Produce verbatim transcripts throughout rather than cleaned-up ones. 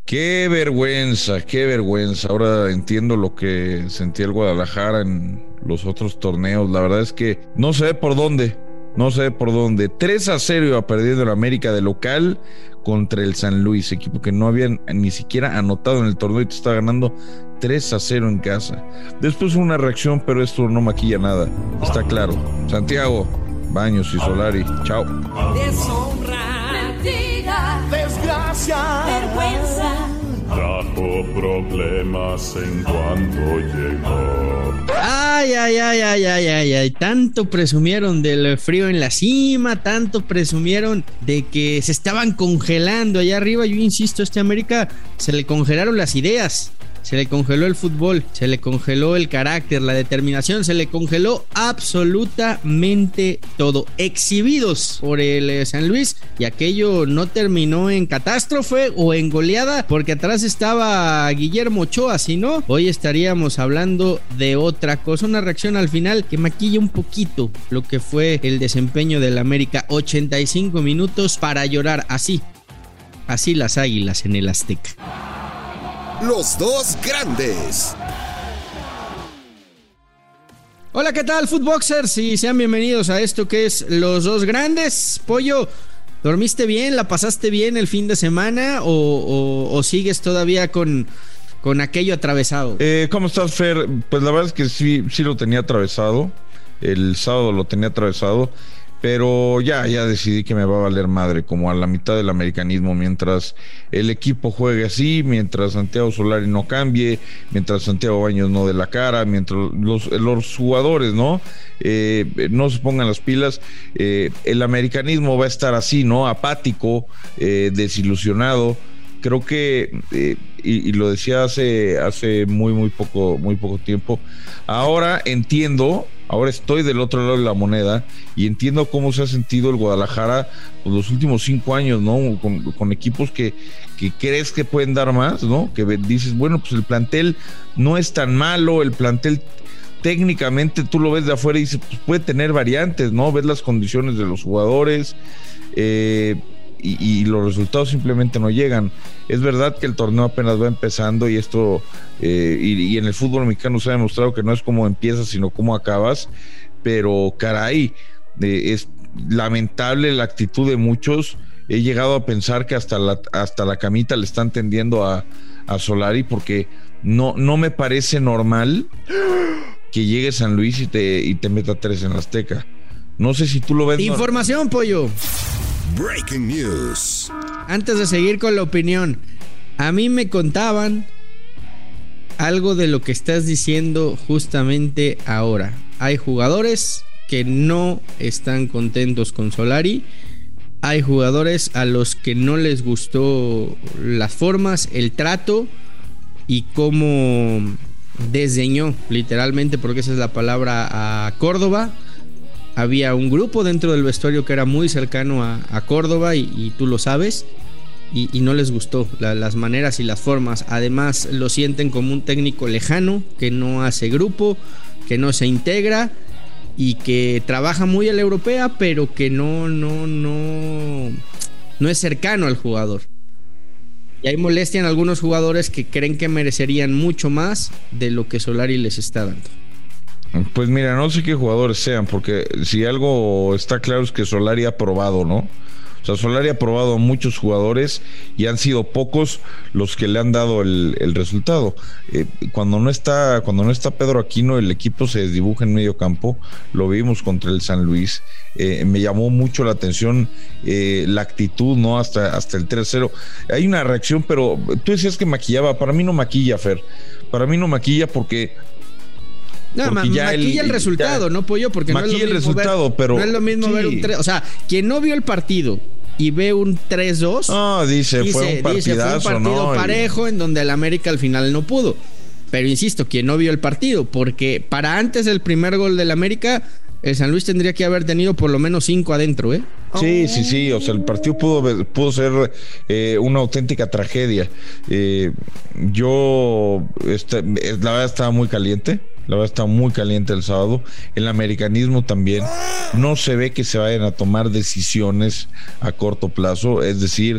Qué vergüenza, qué vergüenza. Ahora entiendo lo que sentía el Guadalajara en los otros torneos. La verdad es que no sé por dónde, no sé por dónde. tres a cero iba perdiendo el América de local contra el San Luis, equipo que no habían ni siquiera anotado en el torneo y te está ganando tres a cero en casa. Después una reacción, pero esto no maquilla nada, está claro. Santiago, Baños y Solari, chao. Deshonra, mentira, desgracia, vergüenza. Trajo problemas en cuanto llegó. Ay, ay, ay, ay, ay, ay, ay. Tanto presumieron del frío en la cima, tanto presumieron de que se estaban congelando allá arriba. Yo insisto, a este América se le congelaron las ideas. Se le congeló el fútbol, se le congeló el carácter, la determinación, se le congeló absolutamente todo. Exhibidos por el San Luis, y aquello no terminó en catástrofe o en goleada, porque atrás estaba Guillermo Ochoa. Si no, hoy estaríamos hablando de otra cosa. Una reacción al final que maquilla un poquito lo que fue el desempeño del América. ochenta y cinco minutos para llorar, así, así las Águilas en el Azteca. Los dos grandes. Hola, ¿qué tal, Footboxers? Y sean bienvenidos a esto que es Los Dos Grandes. Pollo, ¿dormiste bien? ¿La pasaste bien el fin de semana? ¿O, o, o sigues todavía con, con aquello atravesado? Eh, ¿Cómo estás, Fer? Pues la verdad es que sí, sí lo tenía atravesado. El sábado lo tenía atravesado. Pero ya, ya decidí que me va a valer madre, como a la mitad del americanismo, mientras el equipo juegue así, mientras Santiago Solari no cambie, mientras Santiago Baños no dé la cara, mientras los, los jugadores no eh, no se pongan las pilas, eh, el americanismo va a estar así, ¿no? Apático, eh, desilusionado. Creo que, eh, y, y lo decía hace, hace muy, muy poco, muy poco tiempo, ahora entiendo... Ahora estoy del otro lado de la moneda y entiendo cómo se ha sentido el Guadalajara pues, los últimos cinco años, ¿no? Con, con equipos que, que crees que pueden dar más, ¿no? Que dices, bueno, pues el plantel no es tan malo, el plantel técnicamente tú lo ves de afuera y dices, pues puede tener variantes, ¿no? Ves las condiciones de los jugadores, eh, y, y los resultados simplemente no llegan. Es verdad que el torneo apenas va empezando y esto eh, y, y en el fútbol mexicano se ha demostrado que no es cómo empiezas sino cómo acabas, pero caray, eh, es lamentable la actitud de muchos. He llegado a pensar que hasta la, hasta la camita le están tendiendo a, a Solari, porque no, no me parece normal que llegue San Luis y te, y te meta tres en la Azteca. No sé si tú lo ves. Información, no... Pollo. Breaking news. Antes de seguir con la opinión, a mí me contaban algo de lo que estás diciendo justamente ahora. Hay jugadores que no están contentos con Solari. Hay jugadores a los que no les gustó las formas, el trato y cómo desdeñó, literalmente, porque esa es la palabra, a Córdoba. Había un grupo dentro del vestuario que era muy cercano a, a Córdoba y, y tú lo sabes, y, y no les gustó la, las maneras y las formas. Además lo sienten como un técnico lejano, que no hace grupo, que no se integra y que trabaja muy a la europea, pero que no, no, no, no es cercano al jugador. Y hay molestia en algunos jugadores que creen que merecerían mucho más de lo que Solari les está dando. Pues mira, no sé qué jugadores sean, porque si algo está claro es que Solari ha probado, ¿no? O sea, Solari ha probado a muchos jugadores y han sido pocos los que le han dado el, el resultado. Eh, cuando no está, cuando no está Pedro Aquino, el equipo se desdibuja en medio campo. Lo vimos contra el San Luis. Eh, me llamó mucho la atención eh, la actitud, ¿no? Hasta, hasta el tres cero. Hay una reacción, pero tú decías que maquillaba. Para mí no maquilla, Fer. Para mí no maquilla porque... No, ma- maquilla el, el resultado, ya, ¿no, Pollo? Porque no es lo mismo, el resultado, ver, pero, no es lo mismo sí. ver un tres. O sea, quien no vio el partido y ve un tres dos, no, dice, dice, fue un partidazo, dice, fue un partido ¿no? parejo en donde el América al final no pudo. Pero insisto, quien no vio el partido, porque para antes del primer gol del América, el San Luis tendría que haber tenido por lo menos cinco adentro, ¿eh? Sí, sí, sí, o sea, el partido pudo, pudo ser eh, una auténtica tragedia. Eh, yo, este, la verdad estaba muy caliente. La verdad está muy caliente el sábado. El americanismo también. No se ve que se vayan a tomar decisiones a corto plazo. Es decir,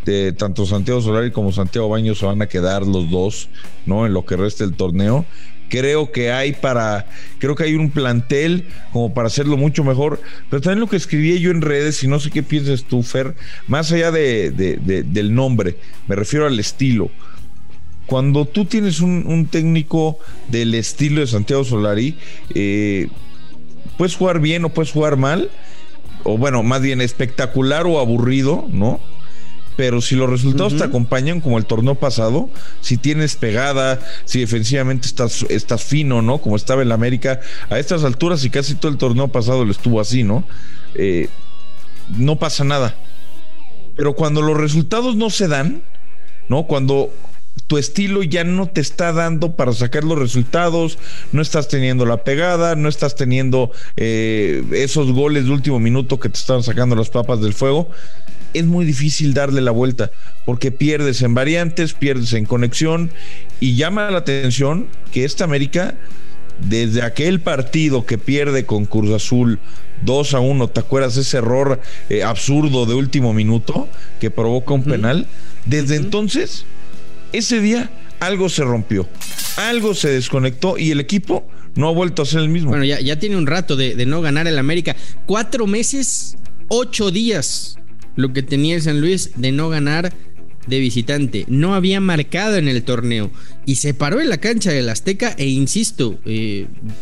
de tanto Santiago Solari como Santiago Baños se van a quedar los dos, ¿no? En lo que resta del torneo. Creo que hay para, creo que hay un plantel como para hacerlo mucho mejor, pero también lo que escribí yo en redes, y no sé qué piensas tú, Fer, más allá de, de, de, del nombre, me refiero al estilo. Cuando tú tienes un, un técnico del estilo de Santiago Solari, eh, puedes jugar bien o puedes jugar mal, o bueno, más bien espectacular o aburrido, ¿no? Pero si los resultados uh-huh. te acompañan, como el torneo pasado, si tienes pegada, si defensivamente estás, estás fino, ¿no? Como estaba en la América, a estas alturas y casi todo el torneo pasado lo estuvo así, ¿no? Eh, no pasa nada. Pero cuando los resultados no se dan, ¿no? Cuando tu estilo ya no te está dando para sacar los resultados, no estás teniendo la pegada, no estás teniendo eh, esos goles de último minuto que te estaban sacando las papas del fuego, es muy difícil darle la vuelta, porque pierdes en variantes, pierdes en conexión, y llama la atención que esta América, desde aquel partido que pierde con Cruz Azul dos a uno, ¿te acuerdas ese error eh, absurdo de último minuto que provoca un uh-huh. penal? Desde uh-huh. entonces, ese día algo se rompió, algo se desconectó y el equipo no ha vuelto a ser el mismo. Bueno, ya, ya tiene un rato de, de no ganar el América, cuatro meses, ocho días lo que tenía el San Luis de no ganar de visitante. No había marcado en el torneo y se paró en la cancha del Azteca e insisto, eh,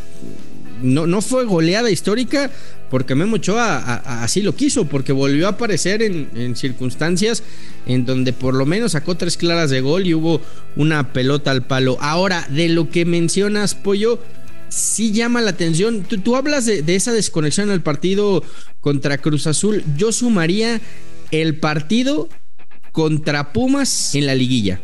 no, no fue goleada histórica porque Memo Ochoa a, a, así lo quiso, porque volvió a aparecer en, en circunstancias en donde por lo menos sacó tres claras de gol y hubo una pelota al palo. Ahora, de lo que mencionas, Pollo, sí llama la atención. Tú, tú hablas de, de esa desconexión en el partido contra Cruz Azul. Yo sumaría el partido contra Pumas en la liguilla.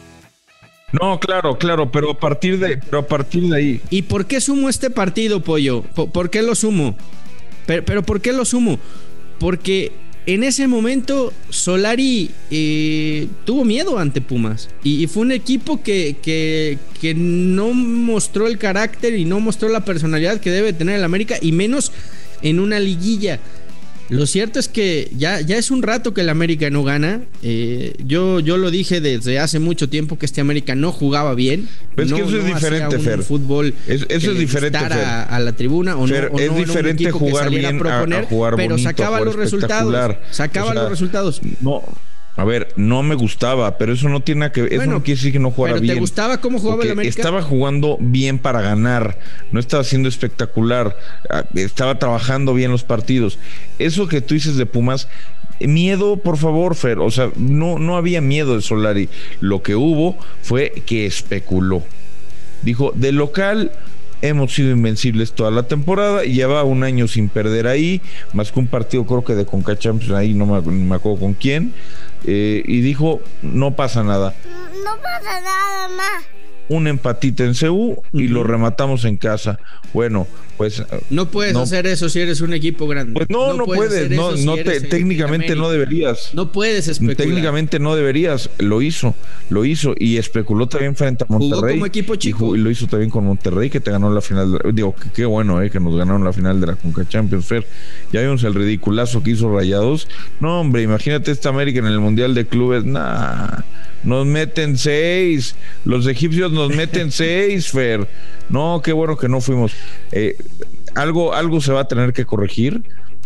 No, claro, claro, pero a partir de, pero a partir de ahí. ¿Y por qué sumo este partido, Pollo? ¿Por, por qué lo sumo? Pero, pero ¿por qué lo sumo? Porque en ese momento Solari eh, tuvo miedo ante Pumas y, y fue un equipo que, que, que no mostró el carácter y no mostró la personalidad que debe tener el América, y menos en una liguilla. Lo cierto es que ya, ya es un rato que el América no gana. Eh, yo, yo lo dije desde hace mucho tiempo que este América no jugaba bien. Pero es no, que eso no es diferente, Fer. Fútbol es, eso es diferente, Fer. A, a la tribuna o Fer, no, o es no diferente jugar bien a, proponer, a jugar pero bonito, sacaba a los resultados. Sacaba o sea, los resultados. No. A ver, no me gustaba, pero eso no tiene nada que ver, eso bueno, no quiere decir que no jugara pero bien. ¿te gustaba cómo jugaba el América? Estaba jugando bien para ganar, no estaba siendo espectacular, estaba trabajando bien los partidos. Eso que tú dices de Pumas, miedo, por favor, Fer, o sea, no, no había miedo de Solari. Lo que hubo fue que especuló. Dijo, de local hemos sido invencibles toda la temporada y lleva un año sin perder ahí, más que un partido creo que de Conca Champions, ahí no me, no me acuerdo con quién. Eh, y dijo, no pasa nada. No pasa nada, más. Un empatito en C U y uh-huh. lo rematamos en casa. Bueno, pues no puedes no, hacer eso si eres un equipo grande. Pues no, no, no puedes, puedes no, no si te, técnicamente no deberías. No puedes especular. Técnicamente no deberías. Lo hizo, lo hizo y especuló también frente a Monterrey. Jugó como equipo chico. Y, jugó, y lo hizo también con Monterrey, que te ganó la final. De, digo, que qué bueno, eh, que nos ganaron la final de la Conca Champions, Fer. Ya vimos el ridiculazo que hizo Rayados. No, hombre, imagínate esta América en el Mundial de Clubes. Nah. Nos meten seis, los egipcios nos meten seis, Fer. No, qué bueno que no fuimos. Eh, algo, algo se va a tener que corregir.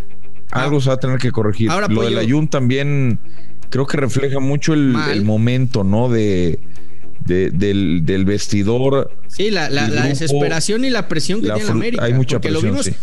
Algo ah, se va a tener que corregir. Ahora, Lo del Ayun también creo que refleja mucho el, el momento, ¿no? De, de del, del vestidor. Sí, la, la, la desesperación y la presión que la, tiene América. Hay mucha presión, lo vimos, sí.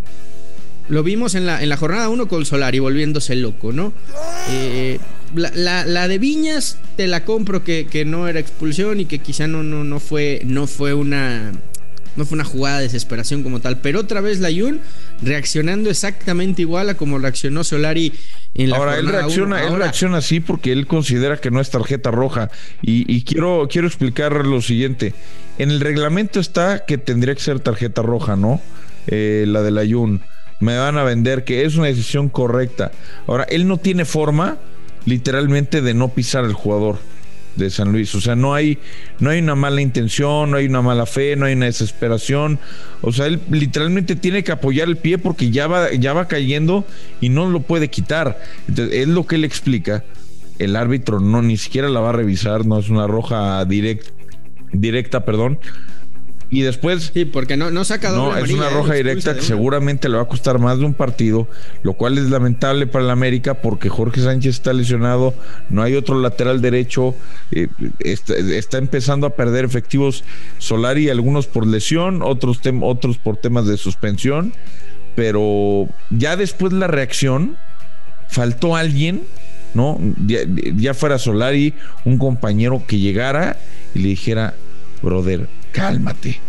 Lo vimos en la, en la jornada uno con Solari volviéndose loco, ¿no? Eh, la, la, la de Viñas te la compro que, que no era expulsión y que quizá no, no, no fue, no fue una no fue una jugada de desesperación como tal, pero otra vez Layún reaccionando exactamente igual a como reaccionó Solari en la Ahora él reacciona, uno. Ahora, él reacciona así porque él considera que no es tarjeta roja y, y quiero, quiero explicar lo siguiente. En el reglamento está que tendría que ser tarjeta roja, ¿no? Eh, la de Layún. Me van a vender que es una decisión correcta. Ahora, él no tiene forma, literalmente, de no pisar al jugador de San Luis. O sea, no hay, no hay una mala intención, no hay una mala fe, no hay una desesperación. O sea, él literalmente tiene que apoyar el pie porque ya va, ya va cayendo y no lo puede quitar. Entonces, es lo que él explica. el árbitro no ni siquiera la va a revisar, no es una roja direct, directa, perdón. Y después... Sí, porque no, no saca doble No, es amarilla, una roja directa que seguramente le va a costar más de un partido, lo cual es lamentable para el América porque Jorge Sánchez está lesionado, no hay otro lateral derecho, eh, está, está empezando a perder efectivos Solari, algunos por lesión, otros, tem- otros por temas de suspensión, pero ya después la reacción, faltó alguien, ¿no? Ya, ya fuera Solari, un compañero que llegara y le dijera, brother, cálmate.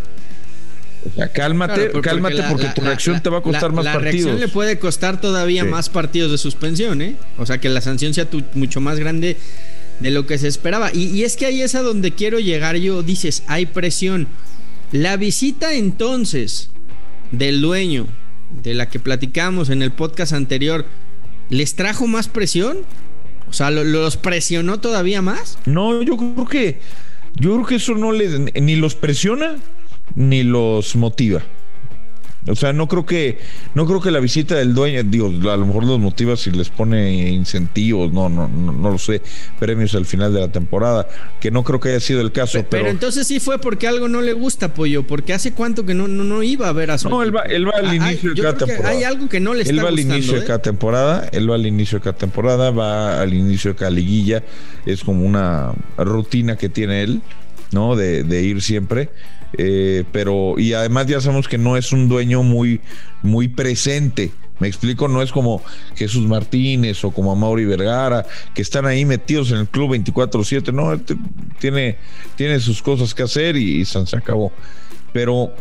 O sea, cálmate, claro, porque cálmate la, porque la, tu reacción la, te va a costar la, más la partidos. La reacción le puede costar todavía sí. más partidos de suspensión, ¿eh? O sea, que la sanción sea tu, mucho más grande de lo que se esperaba. Y, y es que ahí es a donde quiero llegar yo. Dices, hay presión. La visita entonces del dueño, de la que platicamos en el podcast anterior, ¿les trajo más presión? O sea, ¿los presionó todavía más? No, yo creo que Yo creo que eso no les ni los presiona ni los motiva. O sea, no creo que no creo que la visita del dueño, digo, a lo mejor los motiva si les pone incentivos, no, no, no, no lo sé, premios al final de la temporada, que no creo que haya sido el caso. Pero, pero, pero entonces sí fue porque algo no le gusta, Pollo, porque hace cuánto que no, no, no iba a ver a su No, él va, él va al ah, inicio hay, de cada temporada. Hay algo que no le está Él va gustando, al inicio ¿eh? de cada temporada, él va al inicio de cada temporada, va al inicio de cada liguilla, es como una rutina que tiene él, ¿no? De, de ir siempre. Eh, pero, y además ya sabemos que no es un dueño muy, muy presente. Me explico, no es como Jesús Martínez o como Amaury Vergara, que están ahí metidos en el club veinticuatro siete. No, tiene, tiene sus cosas que hacer y, y se acabó. Pero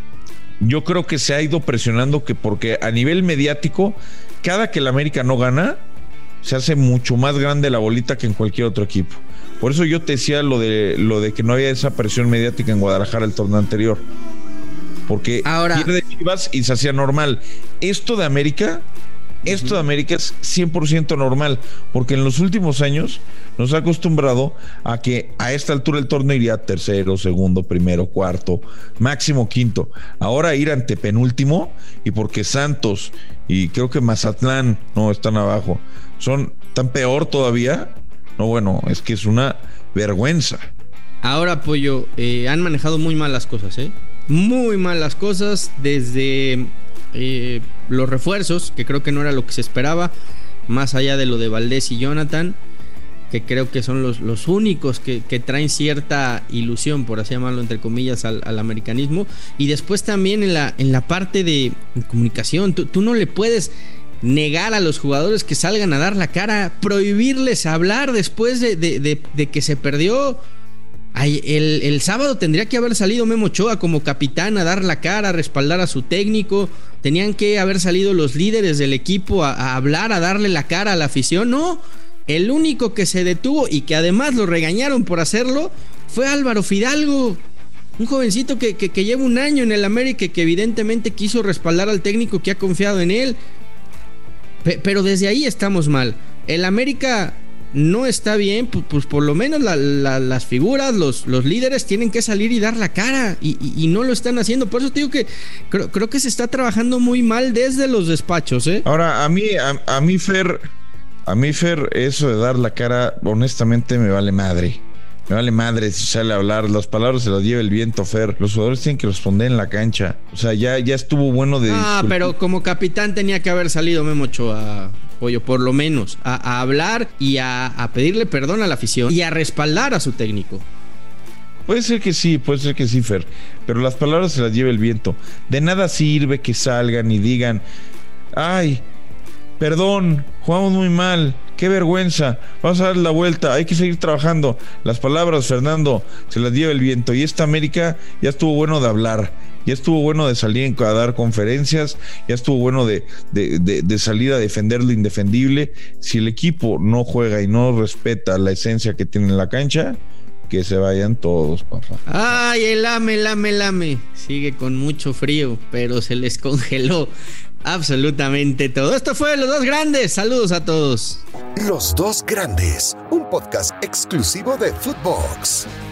yo creo que se ha ido presionando, que porque a nivel mediático, cada que el América no gana, se hace mucho más grande la bolita que en cualquier otro equipo. Por eso yo te decía lo de lo de que no había esa presión mediática en Guadalajara el torneo anterior. Porque ahora pierde Chivas y se hacía normal. Esto de América, esto uh-huh. de América es cien por ciento normal, porque en los últimos años nos ha acostumbrado a que a esta altura el torneo iría tercero, segundo, primero, cuarto, máximo quinto. Ahora ir ante penúltimo, y porque Santos y creo que Mazatlán no están abajo, son tan peor todavía. No, bueno, es que es una vergüenza. Ahora, Pollo, eh, han manejado muy mal las cosas, ¿eh? Muy mal las cosas, desde eh, los refuerzos, que creo que no era lo que se esperaba, más allá de lo de Valdés y Jonathan, que creo que son los, los únicos que, que traen cierta ilusión, por así llamarlo, entre comillas, al, al americanismo. Y después también en la, en la parte de comunicación, tú, tú no le puedes negar a los jugadores que salgan a dar la cara, prohibirles hablar después de, de, de, de que se perdió. Ay, el, el sábado tendría que haber salido Memo Ochoa como capitán a dar la cara, a respaldar a su técnico. Tenían que haber salido los líderes del equipo a, a hablar, a darle la cara a la afición. No, el único que se detuvo y que además lo regañaron por hacerlo fue Álvaro Fidalgo, un jovencito que, que, que lleva un año en el América y que evidentemente quiso respaldar al técnico que ha confiado en él. Pero desde ahí estamos mal. El América no está bien, pues, pues por lo menos la, la, las figuras, los, los líderes tienen que salir y dar la cara y, y, y no lo están haciendo. Por eso te digo que creo, creo que se está trabajando muy mal desde los despachos, ¿eh? Ahora, a mí, a, a mí, Fer, a mí, Fer, eso de dar la cara, honestamente me vale madre. Me vale madre si sale a hablar, las palabras se las lleva el viento, Fer. Los jugadores tienen que responder en la cancha. O sea, ya, ya estuvo bueno de... Ah, pero como capitán tenía que haber salido Memo Ochoa, Pollo, por lo menos, a, a hablar y a, a pedirle perdón a la afición y a respaldar a su técnico. Puede ser que sí, puede ser que sí, Fer, pero las palabras se las lleva el viento. De nada sirve que salgan y digan, ay, perdón, jugamos muy mal, qué vergüenza, vamos a dar la vuelta, hay que seguir trabajando. Las palabras, Fernando, se las lleva el viento. Y esta América ya estuvo bueno de hablar, ya estuvo bueno de salir a dar conferencias, ya estuvo bueno de, de, de, de salir a defender lo indefendible. Si el equipo no juega y no respeta la esencia que tiene en la cancha, que se vayan todos, papá. Ay, el ame, el ame, el ame. Sigue con mucho frío, pero se les congeló absolutamente todo. Esto fue Los Dos Grandes. Saludos a todos. Los Dos Grandes, un podcast exclusivo de Footbox.